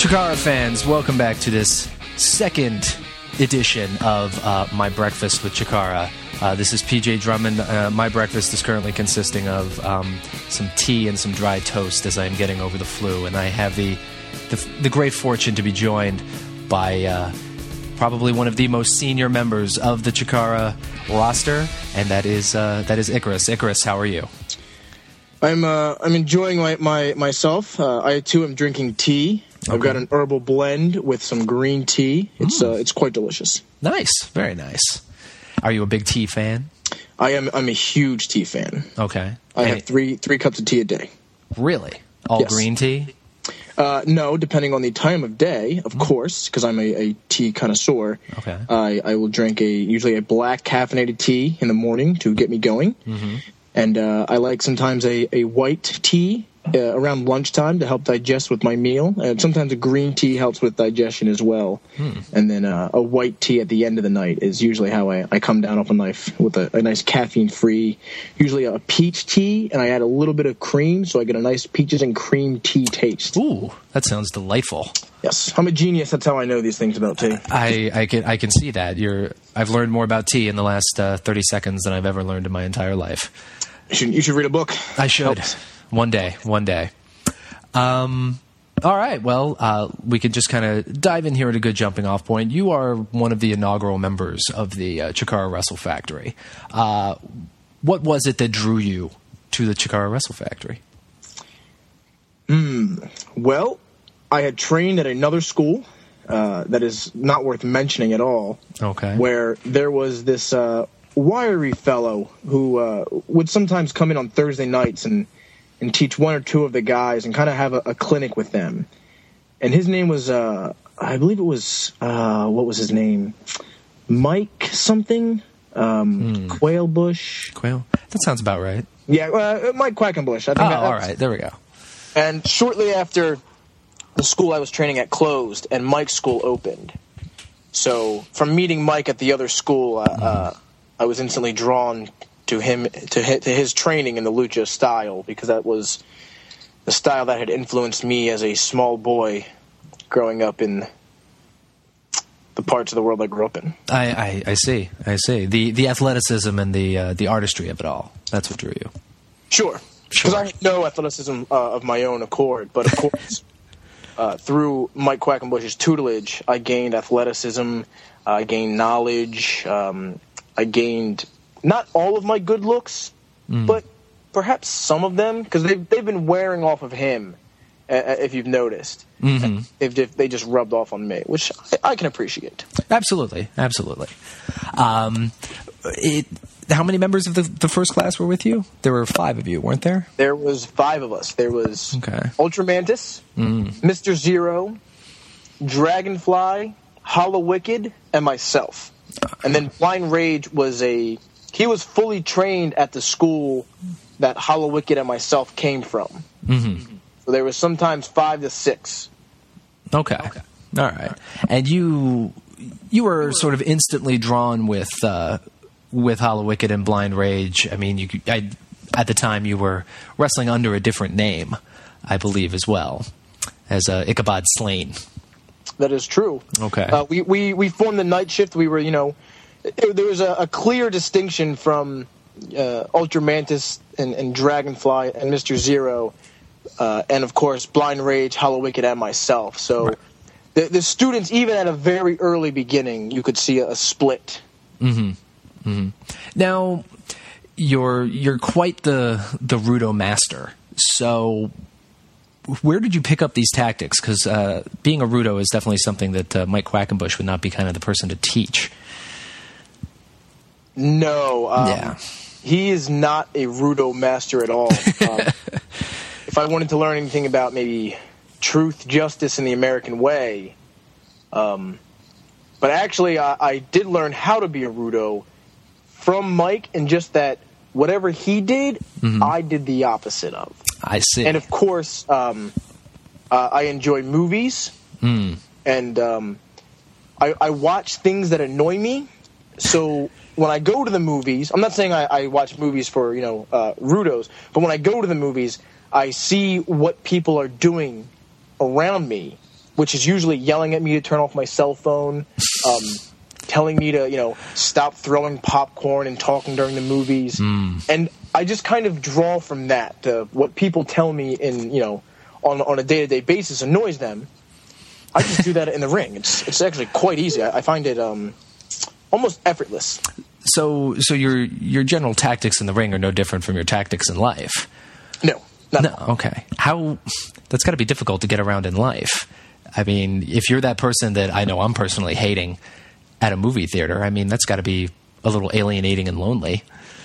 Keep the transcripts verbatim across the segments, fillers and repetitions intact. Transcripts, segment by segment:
Chikara fans, welcome back to this second edition of uh, My Breakfast with Chikara. Uh, this is P J Drummond. Uh, my breakfast is currently consisting of um, some tea and some dry toast as I am getting over the flu, and I have the the, the great fortune to be joined by uh, probably one of the most senior members of the Chikara roster, and that is uh, that is Icarus. Icarus, how are you? I'm uh, I'm enjoying my, my myself. Uh, I too am drinking tea. Okay. I've got an herbal blend with some green tea. It's mm. uh, it's quite delicious. Nice, very nice. Are you a big tea fan? I am. I'm a huge tea fan. Okay. I and have three three cups of tea a day. Really? All yes. green tea? Uh, no, depending on the time of day, of mm. course, because I'm a, a tea connoisseur. Okay. I I will drink a usually a black caffeinated tea in the morning to get me going. Mm-hmm. And uh, I like sometimes a, a white tea uh, around lunchtime to help digest with my meal. And sometimes a green tea helps with digestion as well. Hmm. And then uh, a white tea at the end of the night is usually how I, I come down off a knife with a, a nice caffeine-free, usually a peach tea, and I add a little bit of cream so I get a nice peaches and cream tea taste. Ooh, that sounds delightful. Yes, I'm a genius. That's how I know these things about tea. I, I can I can see that. You're I've learned more about tea in the last uh, thirty seconds than I've ever learned in my entire life. You should, you should read a book. I should. Helps. One day. One day. Um, all right. Well, uh, we could just kind of dive in here at a good jumping off point. You are one of the inaugural members of the uh, Chikara Wrestle Factory. Uh, what was it that drew you to the Chikara Wrestle Factory? Hmm. Well, I had trained at another school uh, that is not worth mentioning at all. Okay. Where there was this uh, wiry fellow who uh, would sometimes come in on Thursday nights and, and teach one or two of the guys and kind of have a, a clinic with them. And his name was, uh, I believe it was, uh, what was his name? Mike something? Um, mm. Quailbush? Quail? That sounds about right. Yeah, uh, Mike Quackenbush. I think oh, that, all right. There we go. And shortly after the school I was training at closed and Mike's school opened. So from meeting Mike at the other school, uh, mm. uh, I was instantly drawn to him, to his, to his training in the lucha style, because that was the style that had influenced me as a small boy growing up in the parts of the world I grew up in. I, I, I see. I see. The the athleticism and the uh, the artistry of it all. That's what drew you. Sure. Because sure. I had no athleticism uh, of my own accord, but of course, uh, through Mike Quackenbush's tutelage, I gained athleticism, uh, I gained knowledge, um, I gained not all of my good looks, mm. but perhaps some of them, because they've, they've been wearing off of him, uh, if you've noticed. Mm-hmm. If, if they just rubbed off on me, which I, I can appreciate. Absolutely, absolutely. Um, it, how many members of the, the first class were with you? There were five of you, weren't there? There was five of us. There was okay. Ultra Mantis, mm. Mister Zero, Dragonfly, Hollow Wicked, and myself. And then Blind Rage was a... He was fully trained at the school that Hollow Wicked and myself came from. Mm-hmm. So there was sometimes five to six. Okay. okay. All right. And you you were sort of instantly drawn with uh, with Hollow Wicked and Blind Rage. I mean, you I, at the time you were wrestling under a different name, I believe, as well, as uh, Ichabod Slain. That is true. Okay. Uh, we, we, we formed the night shift. We were, you know, it, there was a, a clear distinction from uh, Ultra Mantis and, and Dragonfly and Mister Zero, uh, and of course Blind Rage, Hollow Wicked, and myself. So right. the, the students, even at a very early beginning, you could see a, a split. Mm-hmm. Mm-hmm. Now, you're you're quite the the Rudo master. So, where did you pick up these tactics? Because uh, being a Rudo is definitely something that uh, Mike Quackenbush would not be kind of the person to teach. No. Um, yeah. He is not a Rudo master at all. Um, if I wanted to learn anything about maybe truth, justice, and the American way, um, but actually I, I did learn how to be a Rudo from Mike, and just that whatever he did, mm-hmm. I did the opposite of. I see. And of course, um, uh, I enjoy movies, mm. and um, I, I watch things that annoy me. So when I go to the movies, I'm not saying I, I watch movies for, you know, uh, Rudos, but when I go to the movies, I see what people are doing around me, which is usually yelling at me to turn off my cell phone, um, telling me to, you know, stop throwing popcorn and talking during the movies. Mm. And I just kind of draw from that. Uh, what people tell me in, you know, on on a day-to-day basis annoys them. I just do that in the ring. It's it's actually quite easy. I, I find it um, almost effortless. So so your your general tactics in the ring are no different from your tactics in life? No. Not no. Okay. How... That's got to be difficult to get around in life. I mean, if you're that person that I know I'm personally hating at a movie theater, I mean, that's got to be a little alienating and lonely.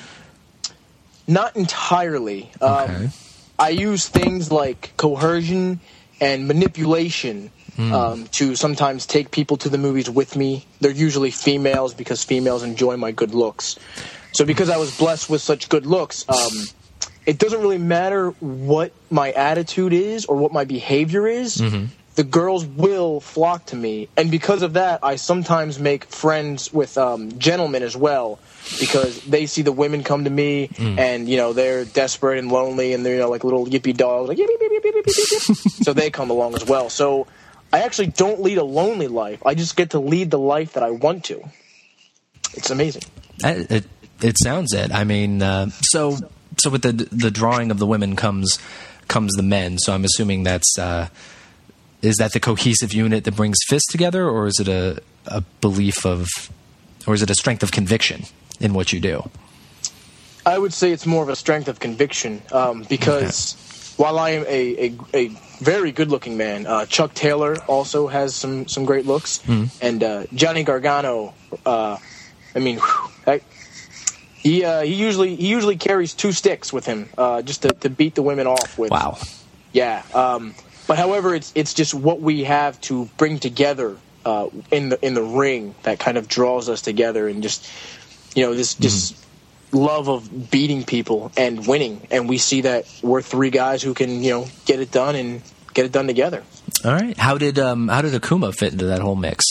Not entirely. Okay. Um, I use things like coercion and manipulation mm. um, to sometimes take people to the movies with me. They're usually females because females enjoy my good looks. So because I was blessed with such good looks, um, it doesn't really matter what my attitude is or what my behavior is. Mm-hmm. The girls will flock to me. And because of that, I sometimes make friends with um, gentlemen as well, because they see the women come to me mm. and, you know, they're desperate and lonely and they're, you know, like little yippy dogs, like yip, yip, yip, yip, yip, yip, yip. So they come along as well. So I actually don't lead a lonely life. I just get to lead the life that I want to. It's amazing. It, it, it sounds it. I mean, uh, so... So with the the drawing of the women comes comes the men. So I'm assuming that's uh, is that the cohesive unit that brings fists together, or is it a, a belief of, or is it a strength of conviction in what you do? I would say it's more of a strength of conviction um, because okay. while I am a, a, a very good looking man, uh, Chuck Taylor also has some, some great looks, mm. and uh, Johnny Gargano. Uh, I mean. Whew, I, He uh, he usually he usually carries two sticks with him uh, just to, to beat the women off with. Wow. Yeah. Um, but however, it's it's just what we have to bring together uh, in the in the ring that kind of draws us together, and just you know this this mm-hmm. love of beating people and winning, and we see that we're three guys who can you know get it done and get it done together. All right. How did um how did Akuma fit into that whole mix?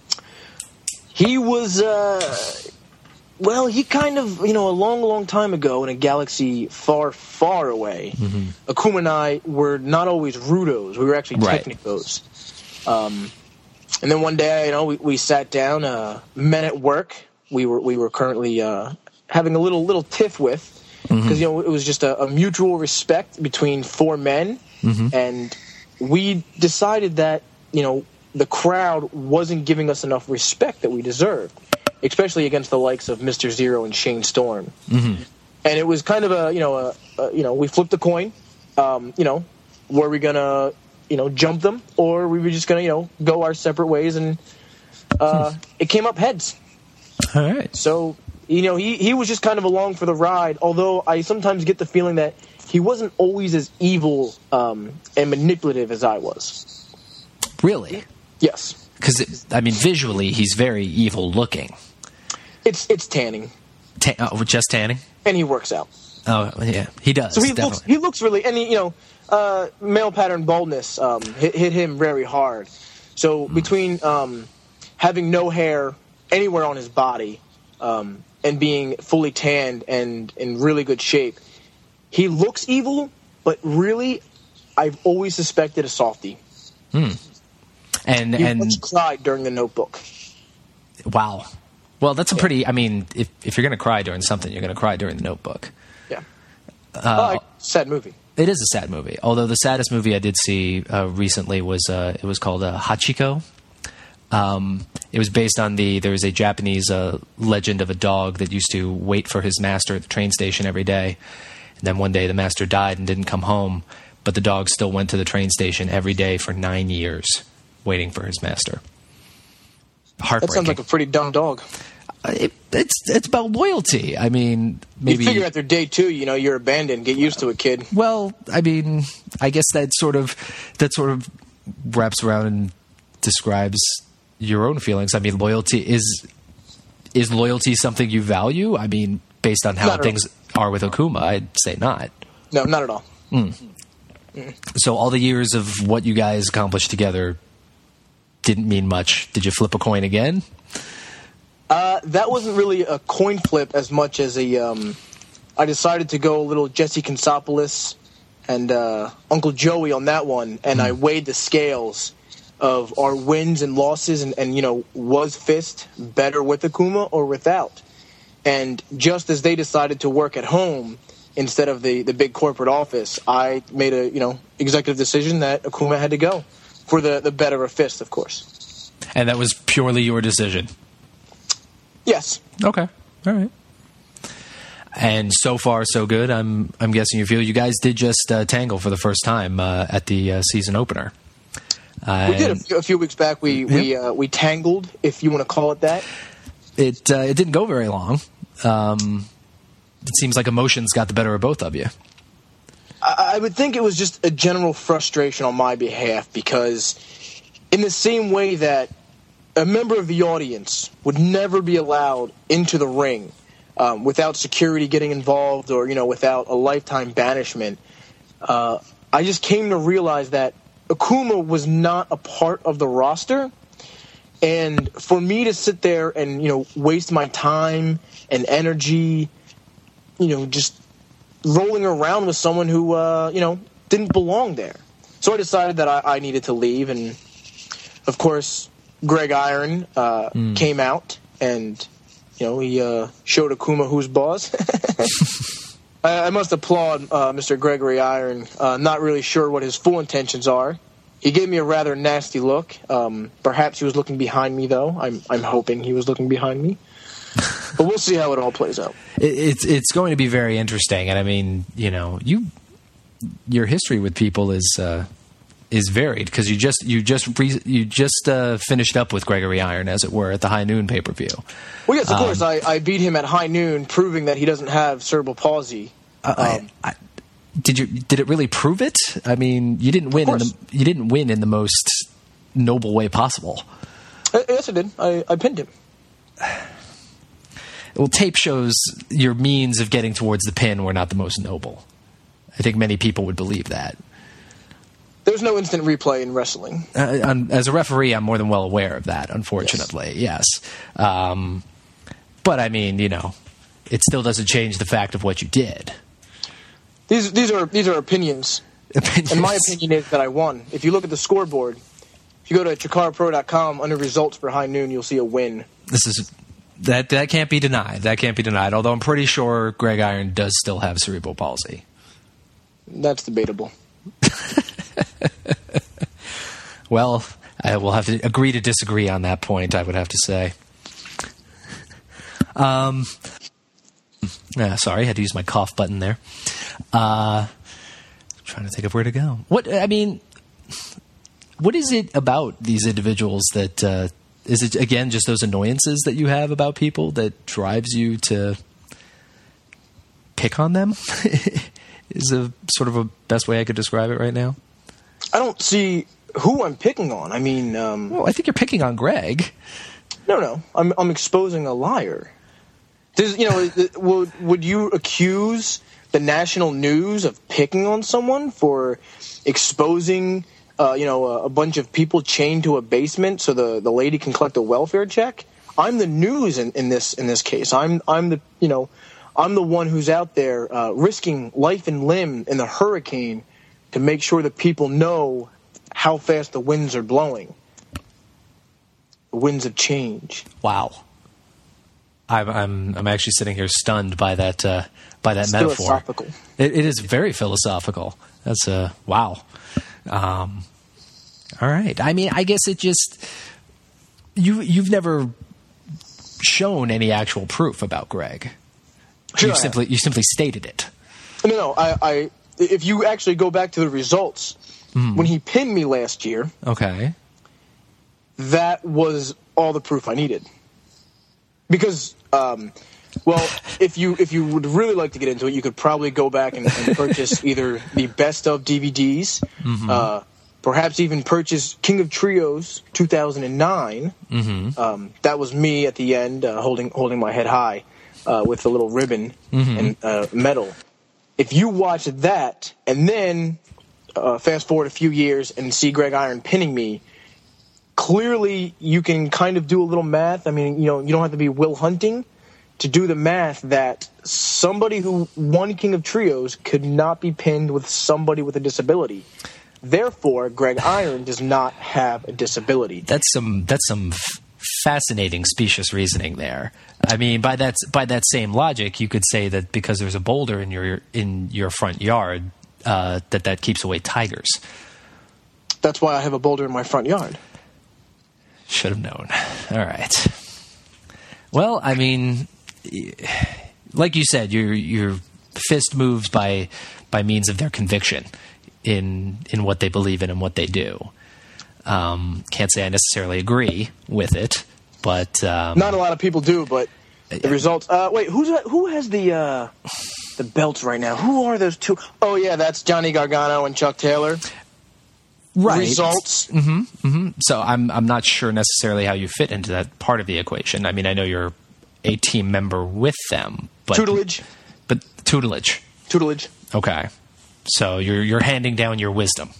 He was. Uh, Well, he kind of, you know, a long, long time ago in a galaxy far, far away, mm-hmm. Akuma and I were not always Rudos. We were actually right. Technicos. Um, and then one day, you know, we, we sat down, uh, men at work. We were we were currently uh, having a little little tiff with, because, mm-hmm. you know, it was just a, a mutual respect between four men. Mm-hmm. And we decided that, you know, the crowd wasn't giving us enough respect that we deserved, especially against the likes of Mister Zero and Shane Storm. Mm-hmm. And it was kind of a, you know, a, a, you know, we flipped a coin. Um, you know, were we gonna, you know, jump them, or were we just gonna, you know, go our separate ways? And uh, hmm. it came up heads. All right. So, you know, he he was just kind of along for the ride. Although I sometimes get the feeling that he wasn't always as evil um, and manipulative as I was. Really? Yes. Because I mean, visually, he's very evil looking. It's it's tanning. Ta- oh, just tanning? And he works out. Oh, yeah. He does, So he definitely. looks he looks really... And, he, you know, uh, male pattern baldness um, hit, hit him very hard. So mm. between um, having no hair anywhere on his body um, and being fully tanned and in really good shape, he looks evil, but really, I've always suspected a softie. Hmm. And he and once cried during The Notebook. Wow. Well, that's a pretty... I mean, if if you're going to cry during something, you're going to cry during The Notebook. Yeah. Uh, uh, sad movie. It is a sad movie. Although the saddest movie I did see uh, recently was uh, it was called uh, Hachiko. Um, it was based on the there was a Japanese uh, legend of a dog that used to wait for his master at the train station every day, and then one day the master died and didn't come home, but the dog still went to the train station every day for nine years, waiting for his master. Heartbreaking. That sounds like a pretty dumb dog. It, it's it's about loyalty. I mean, maybe you figure after day two, you know, you're abandoned. Get used to it, kid. Well, I mean, I guess that sort of that sort of wraps around and describes your own feelings. I mean, loyalty is is loyalty something you value? I mean, based on how not things are with Akuma, I'd say not. No, not at all. Mm. Mm. So all the years of what you guys accomplished together didn't mean much. Did you flip a coin again? Uh, that wasn't really a coin flip as much as a. Um, I decided to go a little Jesse Kansopoulos and uh, Uncle Joey on that one, and mm. I weighed the scales of our wins and losses, and, and you know, was Fist better with Akuma or without? And just as they decided to work at home instead of the, the big corporate office, I made a you know executive decision that Akuma had to go for the, the better of Fist, of course. And that was purely your decision? Yes. Okay. All right. And so far, so good. I'm I'm guessing you feel you guys did just uh, tangle for the first time uh, at the uh, season opener. Uh, we did a few, a few weeks back. We yeah. we uh, we tangled, if you want to call it that. It uh, it didn't go very long. Um, it seems like emotions got the better of both of you. I, I would think it was just a general frustration on my behalf, because in the same way that a member of the audience would never be allowed into the ring um, without security getting involved, or you know without a lifetime banishment, uh, I just came to realize that Akuma was not a part of the roster. And for me to sit there and, you know, waste my time and energy, you know, just rolling around with someone who, uh, you know, didn't belong there. So I decided that I, I needed to leave. And, of course, Greg Iron uh, mm. came out and, you know, he uh, showed Akuma who's boss. I, I must applaud uh, Mister Gregory Iron. Uh, not really sure what his full intentions are. He gave me a rather nasty look. Um, perhaps he was looking behind me, though. I'm I'm hoping he was looking behind me. But we'll see how it all plays out. It, it's it's going to be very interesting, and I mean, you know, you your history with people is uh, is varied, because you just you just re, you just uh, finished up with Gregory Iron, as it were, at the High Noon pay per view. Well, yes, of um, course. I, I beat him at High Noon, proving that he doesn't have cerebral palsy. Uh, um, I, I, Did you? Did it really prove it? I mean, you didn't win. In the, you didn't win in the most noble way possible. Uh, yes, I did. I, I pinned him. Well, tape shows your means of getting towards the pin were not the most noble. I think many people would believe that. There's no instant replay in wrestling. Uh, as a referee, I'm more than well aware of that. Unfortunately, yes. yes. Um, but I mean, you know, it still doesn't change the fact of what you did. These these are these are opinions. opinions. And my opinion is that I won. If you look at the scoreboard, if you go to chikara pro dot com under results for High Noon, you'll see a win. This is that that can't be denied. That can't be denied. Although I'm pretty sure Greg Iron does still have cerebral palsy. That's debatable. Well, I will have to agree to disagree on that point, I would have to say. Um, uh, sorry, I had to use my cough button there. Uh, trying to think of where to go. What I mean, what is it about these individuals that uh, is it again just those annoyances that you have about people that drives you to pick on them? Is a sort of a best way I could describe it right now. I don't see who I'm picking on. I mean, um, well, I think you're picking on Greg. No, no, I'm I'm exposing a liar. Does, you know, would would you accuse the national news of picking on someone for exposing, uh, you know, a, a bunch of people chained to a basement so the, the lady can collect a welfare check? I'm the news in, in this in this case. I'm I'm the you know, I'm the one who's out there uh, risking life and limb in the hurricane to make sure that people know how fast the winds are blowing. The winds of change. Wow. I'm I'm I'm actually sitting here stunned by that uh, by that it's metaphor. Philosophical. It, it is very philosophical. That's uh wow. Um, all right. I mean, I guess it just you you've never shown any actual proof about Greg. Sure you simply you simply stated it. No, no. I, I if you actually go back to the results mm. when he pinned me last year. Okay. That was all the proof I needed. Because, um, well, if you if you would really like to get into it, you could probably go back and, and purchase either the best of D V Ds, mm-hmm. uh, perhaps even purchase King of Trios two thousand nine. Mm-hmm. Um, that was me at the end uh, holding holding my head high uh, with a little ribbon mm-hmm. and uh, medal. If you watch that and then uh, fast forward a few years and see Greg Iron pinning me, clearly, you can kind of do a little math. I mean, you know, you don't have to be Will Hunting to do the math that somebody who won King of Trios could not be pinned with somebody with a disability. Therefore, Greg Iron does not have a disability. That's some that's some f- fascinating specious reasoning there. I mean, by that by that same logic, you could say that because there's a boulder in your in your front yard, uh, that that keeps away tigers. That's why I have a boulder in my front yard. Should have known. All right. Well, I mean, like you said, your your fist moves by by means of their conviction in in what they believe in and what they do. Um, can't say I necessarily agree with it, but um, not a lot of people do. But the results. Uh, wait, who's who has the uh, the belts right now? Who are those two? Oh yeah, that's Johnny Gargano and Chuck Taylor. Right. Results. Mm-hmm, mm-hmm. So I'm I'm not sure necessarily how you fit into that part of the equation. I mean, I know you're a team member with them, but tutelage. But tutelage. Tutelage. Okay. So you're you're handing down your wisdom.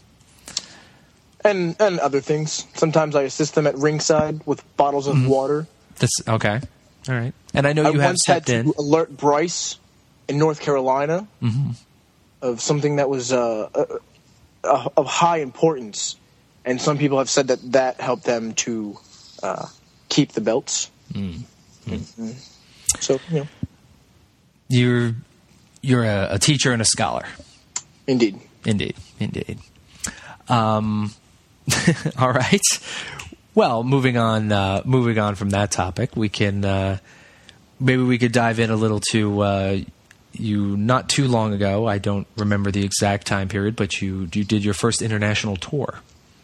And and other things. Sometimes I assist them at ringside with bottles of mm-hmm. water. That's okay. All right. And I know you I have once stepped had in. to alert Bryce in North Carolina mm-hmm. of something that was uh, uh, uh, of high importance, and some people have said that that helped them to uh, keep the belts. Mm-hmm. Mm-hmm. So you know, you're you're a, a teacher and a scholar. Indeed. Indeed. Indeed. Um. All right. Well, moving on. Uh, moving on from that topic, we can uh, maybe we could dive in a little to uh, you. Not too long ago, I don't remember the exact time period, but you you did your first international tour,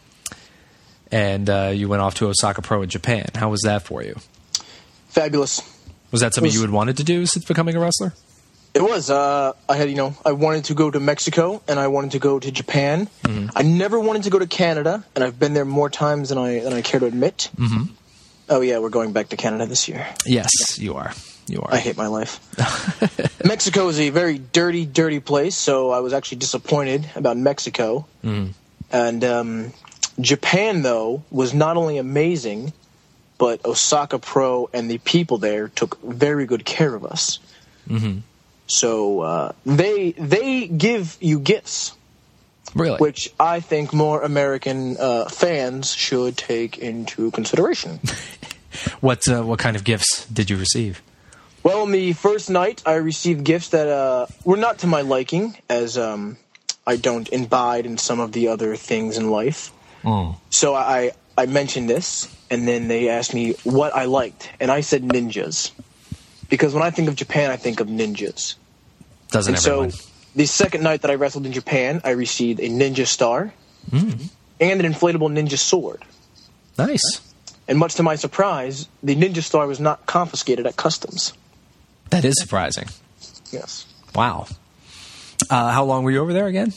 and uh, you went off to Osaka Pro in Japan. How was that for you? Fabulous. Was that something was, you had wanted to do since becoming a wrestler? It was. Uh, I had, you know, I wanted to go to Mexico and I wanted to go to Japan. Mm-hmm. I never wanted to go to Canada, and I've been there more times than I than I care to admit. Mm-hmm. Oh yeah, we're going back to Canada this year. Yes, yeah. you are. You are. I hate my life. Mexico is a very dirty, dirty place, so I was actually disappointed about Mexico. Mm. And um, Japan, though, was not only amazing, but Osaka Pro and the people there took very good care of us. Mm-hmm. So uh, they they give you gifts, really, which I think more American uh, fans should take into consideration. what uh, what kind of gifts did you receive? Well, on the first night, I received gifts that uh, were not to my liking, as um, I don't imbibe in some of the other things in life. Mm. So I I mentioned this, and then they asked me what I liked, and I said ninjas. Because when I think of Japan, I think of ninjas. Doesn't and everyone? So the second night that I wrestled in Japan, I received a ninja star mm. and an inflatable ninja sword. Nice. And much to my surprise, the ninja star was not confiscated at customs. That is surprising. Yes. Wow. Uh, how long were you over there again?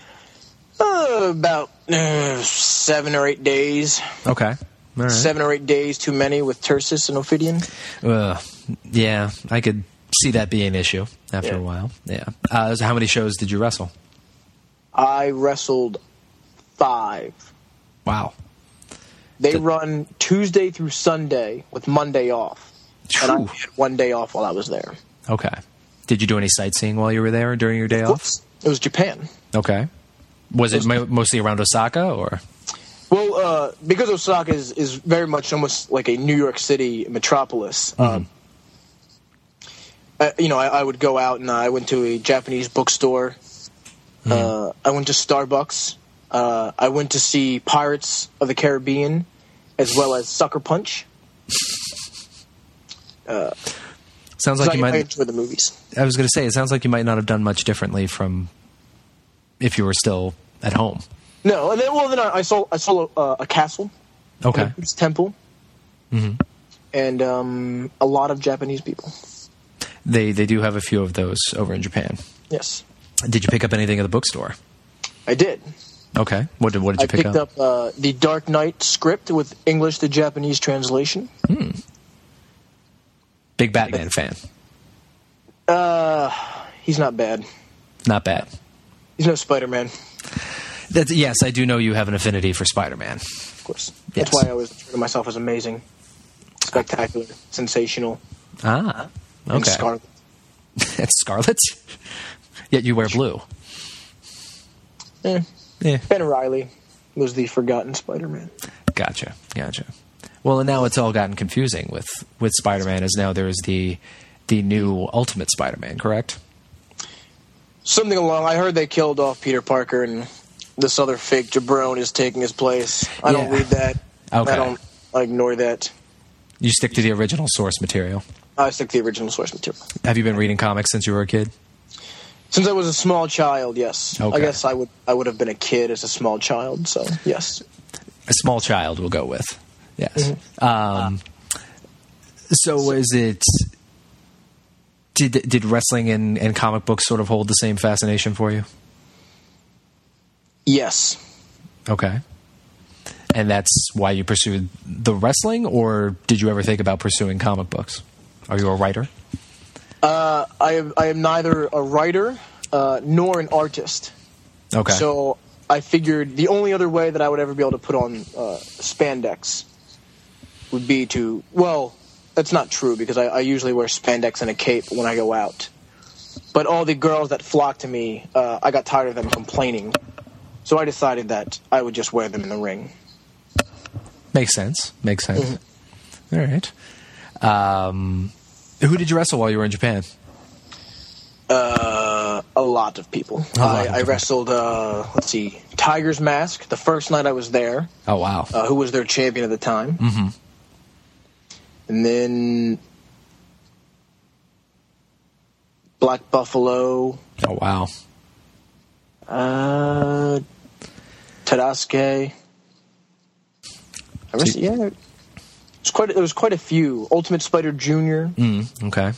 Uh, about uh, seven or eight days. Okay. All right. Seven or eight days too many with Tursis and Ophidian. Uh, yeah, I could see that being an issue after yeah. a while. Yeah. Uh, so how many shows did you wrestle? I wrestled five. Wow. They the- run Tuesday through Sunday with Monday off. Whew. And I had one day off while I was there. Okay. Did you do any sightseeing while you were there during your day off? It was Japan. Okay. Was it, it was, mo- mostly around Osaka, or? Well, uh, because Osaka is, is very much almost like a New York City metropolis. Mm-hmm. Um, I, you know, I, I would go out and I went to a Japanese bookstore. Mm-hmm. Uh, I went to Starbucks. Uh, I went to see Pirates of the Caribbean, as well as Sucker Punch. Uh, sounds like I, you might. I enjoy the movies. I was going to say, it sounds like you might not have done much differently from if you were still at home. No, and then well, then I, I saw I saw a, a castle, okay, a temple, mm-hmm. and um, a lot of Japanese people. They they do have a few of those over in Japan. Yes. Did you pick up anything at the bookstore? I did. Okay. What did what did you I pick up? up? I picked up uh, the Dark Knight script with English to Japanese translation. Hmm. Big Batman fan. Uh, he's not bad. Not bad. He's no Spider-Man. That's, yes, I do know you have an affinity for Spider-Man. Of course. Yes. That's why I always refer to myself as amazing, spectacular, sensational. Ah, okay. And Scarlet. It's Scarlet? Yet you wear blue. Eh, Yeah. Ben Reilly was the forgotten Spider-Man. Gotcha, gotcha. Well, and now it's all gotten confusing with, with Spider-Man, as now there's the the new Ultimate Spider-Man, correct? Something along. I heard they killed off Peter Parker, and this other fake jabron is taking his place. I Yeah. don't read that. Okay. I don't. I ignore that. You stick to the original source material. I stick to the original source material. Have you been reading comics since you were a kid? Since I was a small child, yes. Okay. I guess I would. I would have been a kid as a small child. So yes. A small child we'll go with. Yes. Mm-hmm. Um, so is it... Did did wrestling and, and comic books sort of hold the same fascination for you? Yes. Okay. And that's why you pursued the wrestling, or did you ever think about pursuing comic books? Are you a writer? Uh, I am. I am neither a writer uh, nor an artist. Okay. So I figured the only other way that I would ever be able to put on uh, spandex would be to, well, that's not true because I, I usually wear spandex and a cape when I go out. But all the girls that flock to me, uh, I got tired of them complaining. So I decided that I would just wear them in the ring. Makes sense. Makes sense. Mm-hmm. All right. Um, who did you wrestle while you were in Japan? Uh, a lot of people. A lot I, of I people. wrestled, uh, let's see, Tiger's Mask the first night I was there. Oh, wow. Uh, who was their champion at the time. Mm-hmm. And then Black Buffalo. Oh, wow. Uh, Tadasuke. I was, yeah, it was quite. There was quite a few. Ultimate Spider Junior Mm, okay.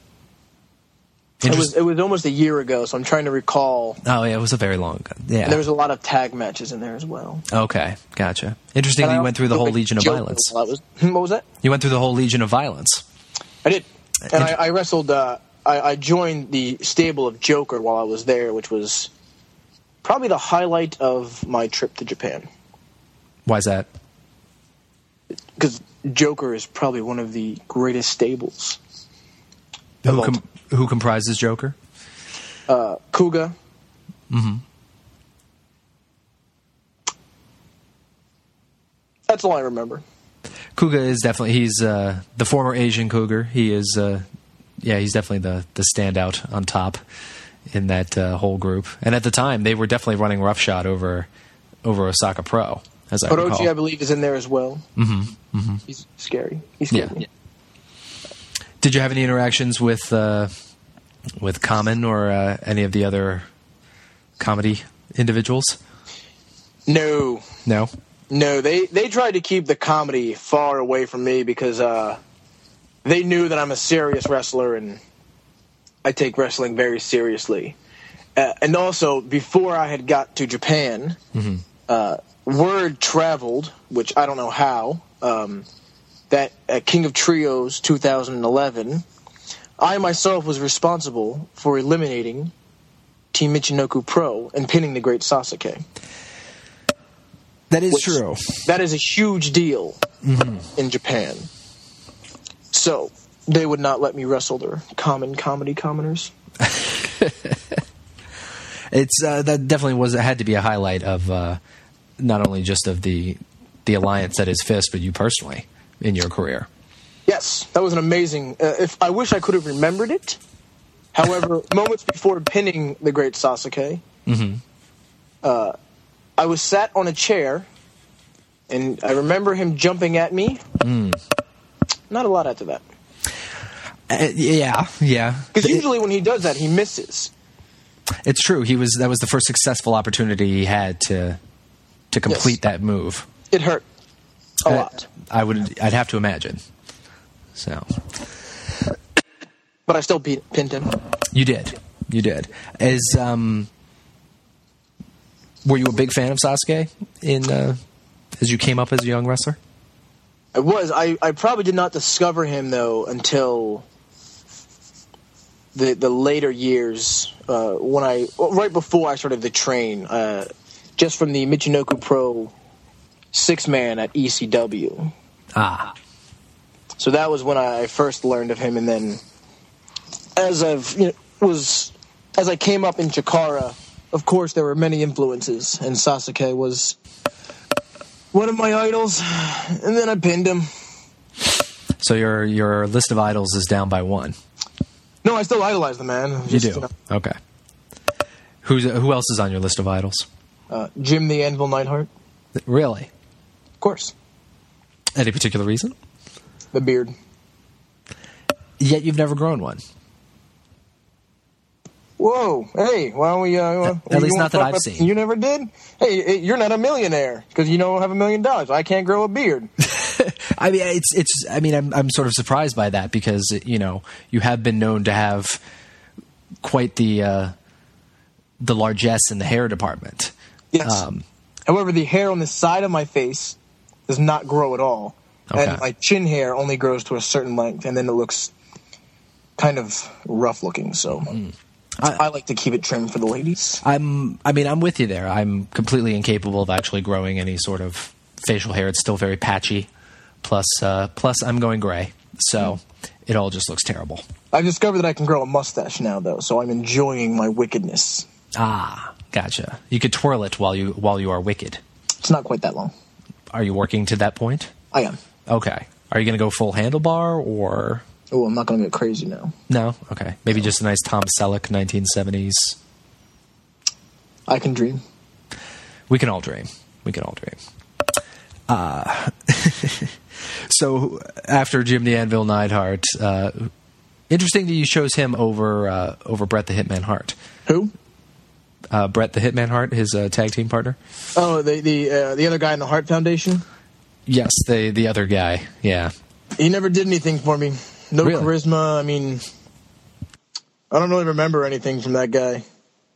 It was. It was almost a year ago, so I'm trying to recall. Oh, yeah, it was a very long ago. Yeah. And there was a lot of tag matches in there as well. Okay, gotcha. Interesting And that I you went through the also whole looked at Legion of Joker Violence. while I was- what was that? You went through the whole Legion of Violence. I did, and I, I wrestled. Uh, I, I joined the stable of Joker while I was there, which was probably the highlight of my trip to Japan. Why's that? Because Joker is probably one of the greatest stables. Who, all com- who comprises Joker? Uh, Kuga. Mm-hmm. That's all I remember. Kuga is definitely, he's uh, the former Asian Cougar. He is, uh, yeah, he's definitely the, the standout on top in that uh, whole group. And at the time, they were definitely running roughshod over over Osaka Pro, as I Orochi, recall. I believe, is in there as well. Mm-hmm. Mm-hmm. He's scary. He's scary. Yeah. Did you have any interactions with uh, with Common or uh, any of the other comedy individuals? No. No? No, they, they tried to keep the comedy far away from me because uh, they knew that I'm a serious wrestler and I take wrestling very seriously. Uh, and also, before I had got to Japan, Mm-hmm. uh, word traveled, which I don't know how, um, that at King of Trios two thousand eleven, I myself was responsible for eliminating Team Michinoku Pro and pinning the great Sasuke. That is Which- true. That is a huge deal Mm-hmm. in Japan. So they would not let me wrestle their common comedy commoners. It's uh, that definitely was had to be a highlight of uh, not only just of the the alliance that is Fist, but you personally in your career. Yes, that was an amazing. Uh, if I wish I could have remembered it. However, moments before pinning the great Sasuke, Mm-hmm. uh, I was sat on a chair, and I remember him jumping at me. Mm. Not a lot after that, Uh, yeah, yeah. because It- usually when he does that, he misses. It's true. He was that was the first successful opportunity he had to to complete Yes. that move. It hurt a Uh, lot, I would. I'd have to imagine. So but I still beat, pinned him. you did. You did. As um, were you a big fan of Sasuke in uh, as you came up as a young wrestler? I was. I, I probably did not discover him though until the the later years uh, when I right before I started to train, uh, just from the Michinoku Pro six man at E C W. Ah, So that was when I first learned of him, and then as I've you know was as I came up in Chikara of course, there were many influences, and Sasuke was one of my idols, and then I pinned him. So your your list of idols is down by one. No, I still idolize the man. You Just, do? You know, Okay. Who's Who else is on your list of idols? uh, Jim the Anvil Neidhart, Really? of course. Any particular reason? The beard. Yet you've never grown one. Whoa, hey, why don't we... Uh, At you least wanna not that talk I've about- seen. You never did? Hey, you're not a millionaire, because you don't have a million dollars. I can't grow a beard. I mean, it's it's. I mean, I'm I'm sort of surprised by that because you know you have been known to have quite the uh, the largesse in the hair department. Yes. Um, However, the hair on the side of my face does not grow at all. Okay. And my chin hair only grows to a certain length, and then it looks kind of rough looking. So Mm. I, I like to keep it trimmed for the ladies. I'm. I mean, I'm with you there. I'm completely incapable of actually growing any sort of facial hair. It's still very patchy. Plus, uh, plus, I'm going gray, so it all just looks terrible. I've discovered that I can grow a mustache now, though, so I'm enjoying my wickedness. Ah, gotcha. You could twirl it while you while you are wicked. It's not quite that long. Are you working to that point? I am. Okay. Are you going to go full handlebar or Oh, I'm not going to get crazy now. no? Okay. Maybe just a nice Tom Selleck nineteen seventies. I can dream. We can all dream. We can all dream. Uh, so after Jim the Anvil Neidhart, uh, interesting that you chose him over uh, over Bret the Hitman Hart. Who? Uh, Bret the Hitman Hart, his uh, tag team partner. Oh, the the uh, the other guy in the Hart Foundation? Yes, the the other guy. Yeah. He never did anything for me. No Really? charisma. I mean, I don't really remember anything from that guy.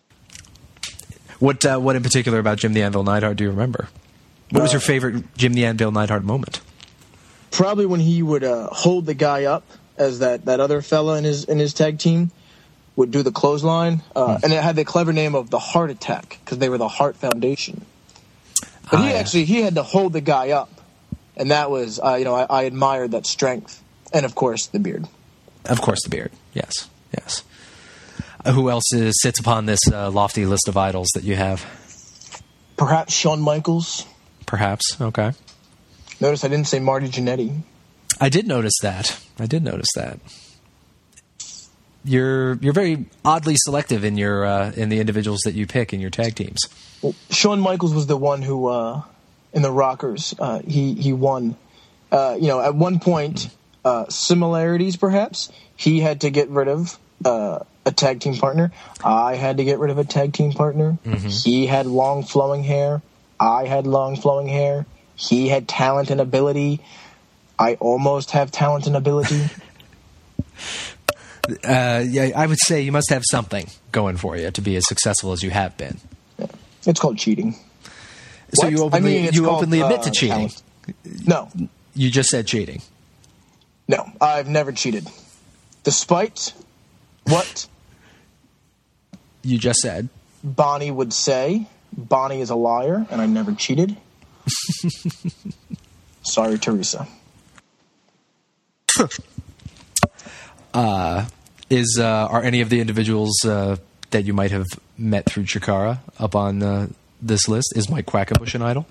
What uh, what in particular about Jim the Anvil Neidhart do you remember? What was Uh, your favorite Jim the Anvil Neidhart moment? Probably when he would uh, hold the guy up as that, that other fella in his in his tag team would do the clothesline, uh, Hmm. and it had the clever name of the Heart Attack because they were the Hart Foundation. But Ah, he yeah. actually he had to hold the guy up, and that was uh, you know I, I admired that strength, and of course the beard. Of course, the beard. Yes, yes. Uh, who else is, sits upon this uh, lofty list of idols that you have? Perhaps Shawn Michaels. Perhaps. Okay. Notice I didn't say Marty Jannetty. I did notice that. I did notice that. You're you're very oddly selective in your uh, in the individuals that you pick in your tag teams. Well, Shawn Michaels was the one who, uh, in the Rockers, uh, he he won. Uh, you know, at one point, uh, similarities perhaps. He had to get rid of uh, a tag team partner. I had to get rid of a tag team partner. Mm-hmm. He had long flowing hair. I had long flowing hair. He had talent and ability. I almost have talent and ability. Uh, yeah, I would say you must have something going for you to be as successful as you have been. It's called cheating. So What? you openly I mean, it's you called, openly admit uh, to cheating. talent. No, You just said cheating. no, I've never cheated. Despite what You just said. Bonnie would say, Bonnie is a liar, and I never cheated. Sorry, Teresa. Is uh, are any of the individuals uh, that you might have met through Chikara up on uh, this list? Is Mike Quackenbush an idol?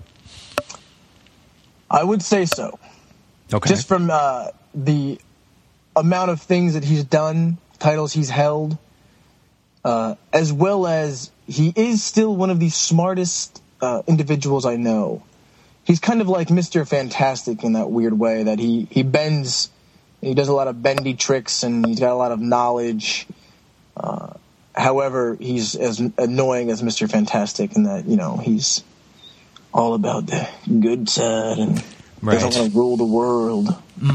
I would say so. Okay. Just from uh, the amount of things that he's done, titles he's held, uh, as well as he is still one of the smartest uh, individuals I know. He's kind of like Mister Fantastic in that weird way that he, he bends, he does a lot of bendy tricks, and he's got a lot of knowledge. Uh, however, he's as annoying as Mister Fantastic in that, you know, he's all about the good side and Right. doesn't want to rule the world.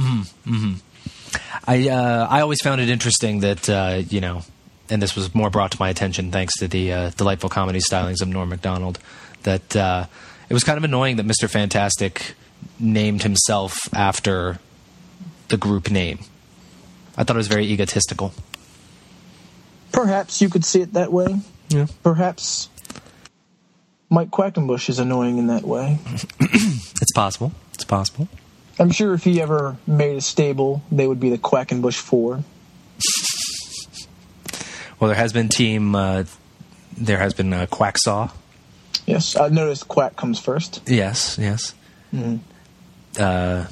I uh, I always found it interesting that uh, you know, and this was more brought to my attention thanks to the uh, delightful comedy stylings of Norm Macdonald. That uh, it was kind of annoying that Mister Fantastic named himself after the group name. I thought it was very egotistical. Perhaps you could see it that way. Yeah. Perhaps Mike Quackenbush is annoying in that way. It's possible. It's possible. I'm sure if he ever made a stable, they would be the Quackenbush Four. Well, there has been team uh, there has been uh, Quacksaw. Yes, I noticed Quack comes first. Yes, yes. Mm-hmm. Uh,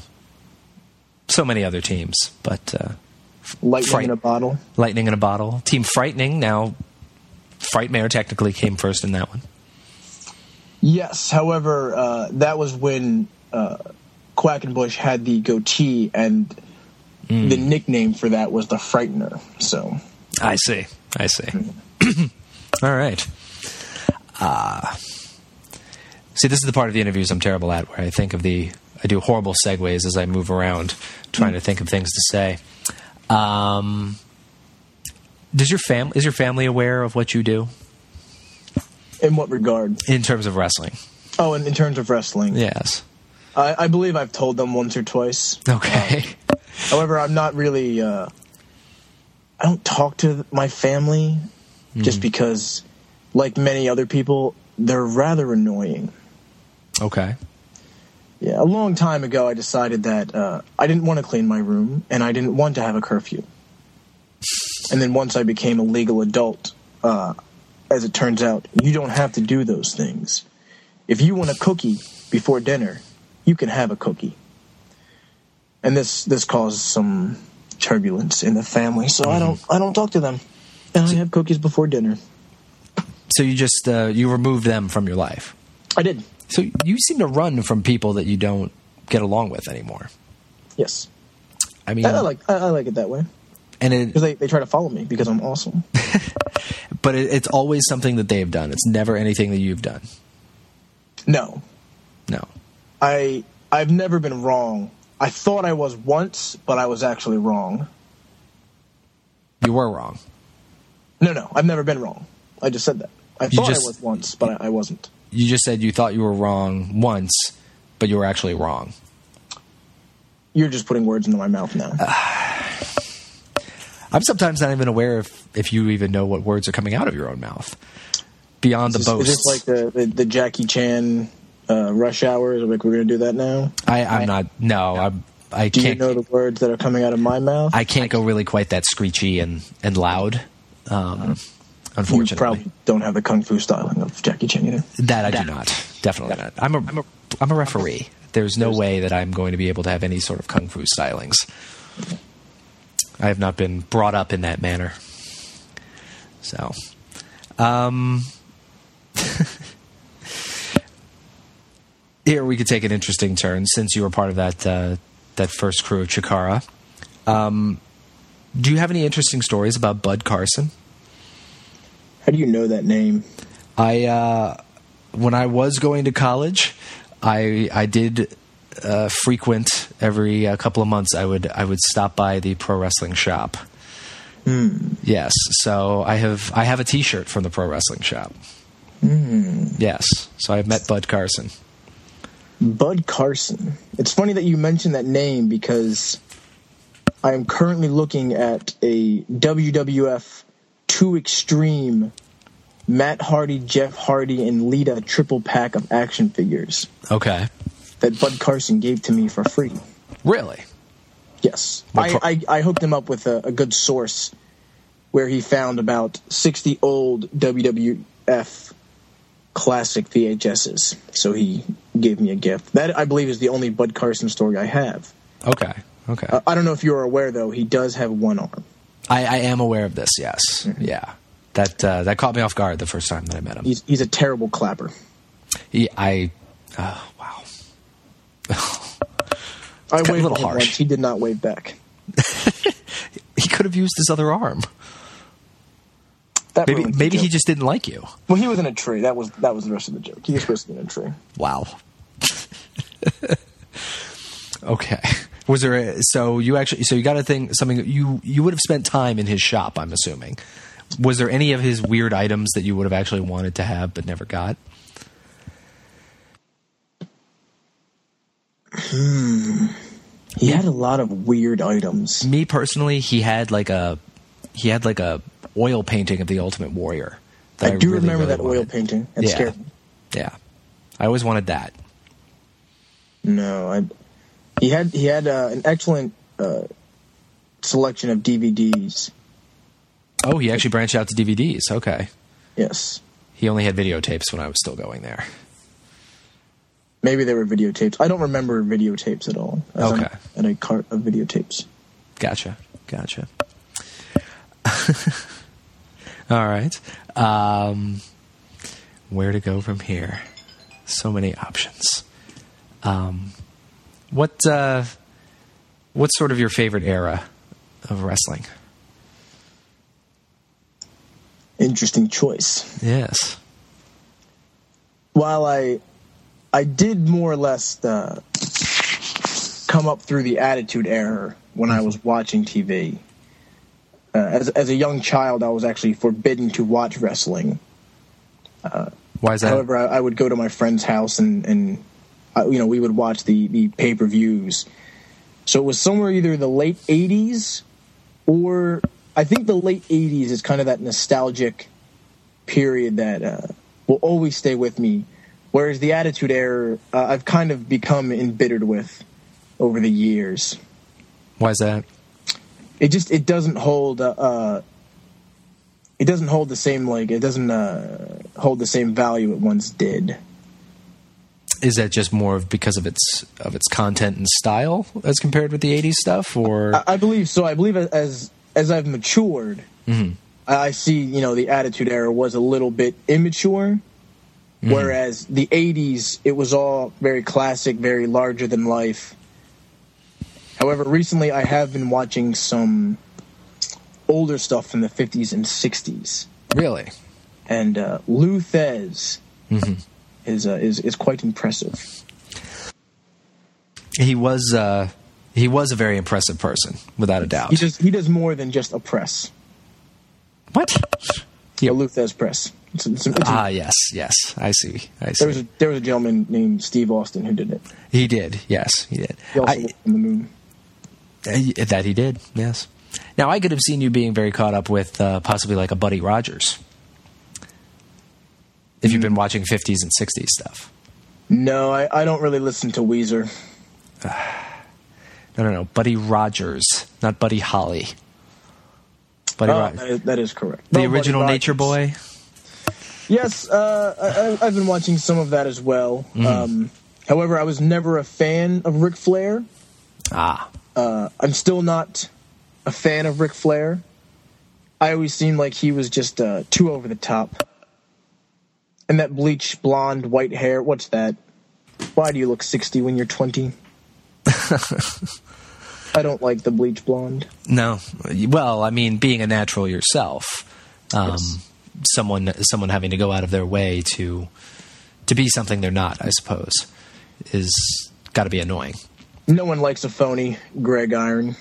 so many other teams, but uh, Lightning Fright- in a bottle. Lightning in a bottle. Team Frightening, now Frightmare technically came first in that one. Yes, however, uh, that was when uh, Quackenbush had the goatee, and mm. the nickname for that was the Frightener. So I see. I see. All right. Uh, see, this is the part of the interviews I'm terrible at, where I think of the, I do horrible segues as I move around, trying mm. to think of things to say. Um, does your fam is your family aware of what you do? In what regard? In terms of wrestling. Oh, in, in terms of wrestling. Yes. I, I believe I've told them once or twice. Okay. Uh, however, I'm not really. Uh, I don't talk to my family mm. just because, like many other people, they're rather annoying. Okay. Yeah, a long time ago, I decided that uh, I didn't want to clean my room, and I didn't want to have a curfew. And then once I became a legal adult, uh, as it turns out, you don't have to do those things. If you want a cookie before dinner, you can have a cookie. And this this caused some turbulence in the family, so mm. I don't I don't talk to them, and I have cookies before dinner. So you just uh, you removed them from your life. I did. So you seem to run from people that you don't get along with anymore. Yes. I mean, I, I like I, I like it that way. And it, because they, they try to follow me because I'm awesome. But it, it's always something that they've done. It's never anything that you've done. No. No. I I've never been wrong. I thought I was once, but I was actually wrong. You were wrong. No, no, I've never been wrong. I just said that. I You thought just- I was once, but I, I wasn't. You just said you thought you were wrong once, but you were actually wrong. You're just putting words into my mouth now. I'm sometimes not even aware if, if you even know what words are coming out of your own mouth. Beyond Is the this, boasts. is this like the, the, the Jackie Chan uh, Rush Hour? Like we're going to do that now? I, I'm not. No, I'm, I Do can't. you know the words that are coming out of my mouth? I can't go really quite that screechy and and loud. Um, unfortunately, You probably don't have the kung fu styling of Jackie Chan either. that I do not. Definitely not. I'm a I'm a I'm a referee. There's no way that I'm going to be able to have any sort of kung fu stylings. I have not been brought up in that manner. So, um, here we could take an interesting turn since you were part of that uh, that first crew of Chikara. Um, do you have any interesting stories about Bud Carson? How do you know that name? I uh, when I was going to college, I I did uh, frequent every uh, couple of months. I would I would stop by the pro wrestling shop. Mm. Yes, so I have I have a T-shirt from the pro wrestling shop. Mm. Yes, so I've met Bud Carson. Bud Carson. It's funny that you mentioned that name because I am currently looking at a W W F two Extreme Matt Hardy, Jeff Hardy, and Lita triple pack of action figures. Okay. That Bud Carson gave to me for free. Really? Yes. What I, pro- I, I hooked him up with a, a good source where he found about sixty old W W F classic V H S's. So he gave me a gift. That, I believe, is the only Bud Carson story I have. Okay. Okay. Uh, I don't know if you're aware, though, he does have one arm. I, I am aware of this. Yes. Mm-hmm. Yeah. That uh, that caught me off guard the first time that I met him. He's, he's a terrible clapper. He, I. Uh, wow. I got a waved little at him harsh. once. He did not wave back. He could have used his other arm. That Maybe ruins the maybe he joke. just didn't like you. Well, he was in a tree. That was that was the rest of the joke. He was supposed to be in a tree. Wow. Okay. Was there a, so you actually so you got a thing something you you would have spent time in his shop, I'm assuming. Was there any of his weird items that you would have actually wanted to have but never got? Hmm. He had a lot of weird items. Me personally, he had like a he had like a oil painting of the Ultimate Warrior. I, that do really, remember really that oil wanted. painting. It Yeah. scared me. Yeah. I always wanted that. No, I, he had he had uh, an excellent uh, selection of D V Ds. Oh, he actually branched out to D V Ds. Okay. Yes, He only had videotapes when I was still going there. Maybe they were videotapes. I don't remember videotapes at all. Okay. And a cart of videotapes. Gotcha. Gotcha. All right. Um, where to go from here? So many options. Um, what uh, what's sort of your favorite era of wrestling? Interesting choice. Yes. While I I did more or less uh, come up through the Attitude Era when I was watching T V. Uh, as as a young child, I was actually forbidden to watch wrestling. Uh, Why is that? However, I, I would go to my friend's house and, and uh, you know, we would watch the, the pay-per-views. So it was somewhere either the late eighties or I think the late eighties is kind of that nostalgic period that uh, will always stay with me. Whereas the Attitude Era, uh, I've kind of become embittered with over the years. Why is that? It just it doesn't hold uh, uh, it doesn't hold the same like it doesn't uh, hold the same value it once did. Is that just more of because of its of its content and style as compared with the eighties stuff, or I, I believe so. I believe as as I've matured, mm-hmm. I, I see you know the Attitude Era was a little bit immature, mm-hmm. whereas the eighties it was all very classic, very larger than life. However, recently I have been watching some older stuff from the fifties and sixties. Really? And uh, Lou Thez mm-hmm. is, uh, is is quite impressive. He was uh, he was a very impressive person, without a doubt. He does he does more than just a press. What? Yeah, Lou Thez press. It's, it's, it's, ah, yes, yes. I see. I see. There was a there was a gentleman named Steve Austin who did it. He did. Yes, he did. He also I, worked on the moon. Uh, that he did, yes. Now, I could have seen you being very caught up with uh, possibly like a Buddy Rogers. If mm. you've been watching fifties and sixties stuff. No, I, I don't really listen to Weezer. Uh, no, no, no. Buddy Rogers, not Buddy Holly. Buddy oh, Rogers. That is, that is correct. The no, original Nature Boy? Yes, uh, I, I've been watching some of that as well. Mm. Um, however, I was never a fan of Ric Flair. Ah. Uh, I'm still not a fan of Ric Flair. I always seemed like he was just uh, too over the top. And that bleach blonde white hair, what's that? Why do you look sixty when you're twenty? I don't like the bleach blonde. No. Well, I mean, being a natural yourself, um, yes. someone someone having to go out of their way to to be something they're not, I suppose, is got to be annoying. No one likes a phony Greg Iron.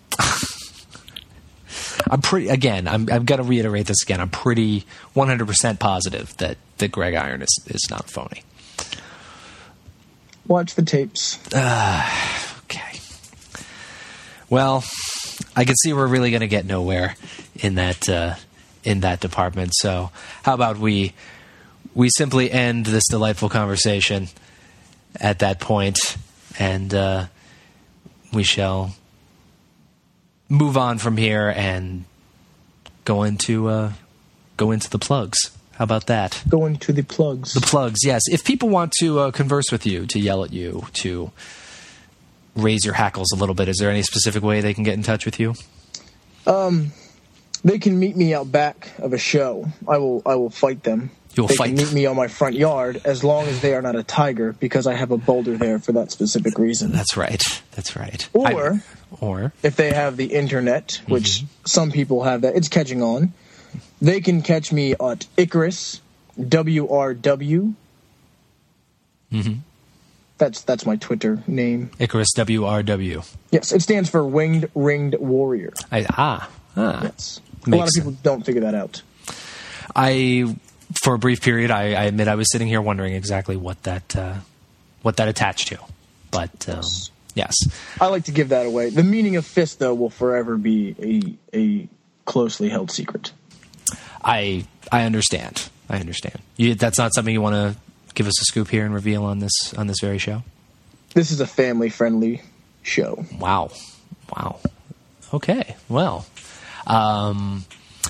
I'm pretty. Again, I'm, I've got to reiterate this again. I'm pretty one hundred percent positive that, that Greg Iron is, is not phony. Watch the tapes. Uh, okay. Well, I can see we're really going to get nowhere in that uh, in that department. So, how about we we simply end this delightful conversation at that point, and uh, we shall move on from here and go into uh, go into the plugs. How about that? Go into the plugs. The plugs, yes. If people want to uh, converse with you, to yell at you, to raise your hackles a little bit, is there any specific way they can get in touch with you? Um, they can meet me out back of a show. I will. I will fight them. You'll they fight. Can meet me on my front yard as long as they are not a tiger, because I have a boulder there for that specific reason. That's right. That's right. Or, I, or if they have the internet, which mm-hmm. some people have that, it's catching on. They can catch me at Icarus, W R W. Mm-hmm. That's that's my Twitter name. Icarus, W R W. Yes, it stands for Winged Ringed Warrior. I, ah, ah. Yes. A lot of people sense. don't figure that out. I... For a brief period, I, I admit I was sitting here wondering exactly what that uh, what that attached to. But um, yes. yes, I like to give that away. The meaning of fist, though, will forever be a a closely held secret. I I understand. I understand. You, that's not something you want to give us a scoop here and reveal on this on this very show? This is a family friendly show. Wow, wow. Okay, well. Um,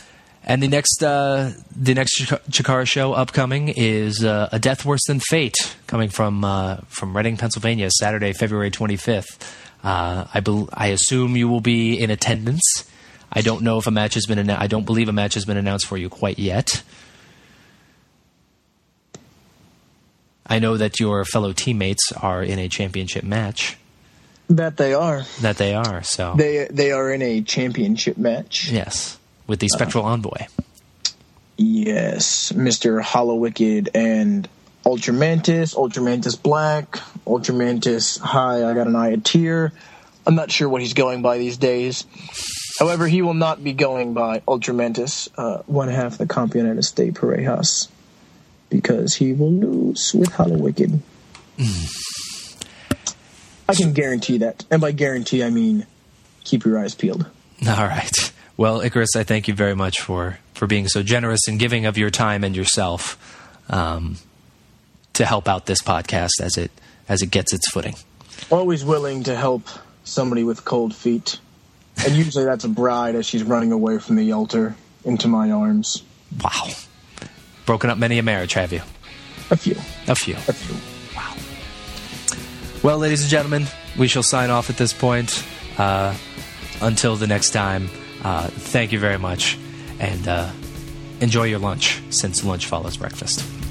And the next uh, the next Chik- Chikara show upcoming is uh, A Death Worse Than Fate, coming from uh, from Reading, Pennsylvania, Saturday, February twenty-fifth. Uh, I be- I assume you will be in attendance. I don't know if a match has been annou- I don't believe a match has been announced for you quite yet. I know that your fellow teammates are in a championship match. That they are. That they are. So they they are in a championship match. Yes, with the Spectral uh, Envoy. Yes, Mister Hollow-Wicked and Ultramantis, Ultramantis Black, Ultramantis Hi, I got an eye a tear. I'm not sure what he's going by these days. However, he will not be going by Ultramantis, uh, one half the Campeonato de Parejas, because he will lose with Hollow-Wicked. I can guarantee that. And by guarantee, I mean keep your eyes peeled. All right. Well, Icarus, I thank you very much for, for being so generous and giving of your time and yourself um, to help out this podcast as it as it gets its footing. Always willing to help somebody with cold feet. And usually that's a bride as she's running away from the altar into my arms. Wow. Broken up many a marriage, have you? A few. A few. A few. Wow. Well, ladies and gentlemen, we shall sign off at this point. Uh, until the next time, uh, thank you very much. And uh, enjoy your lunch, since lunch follows breakfast.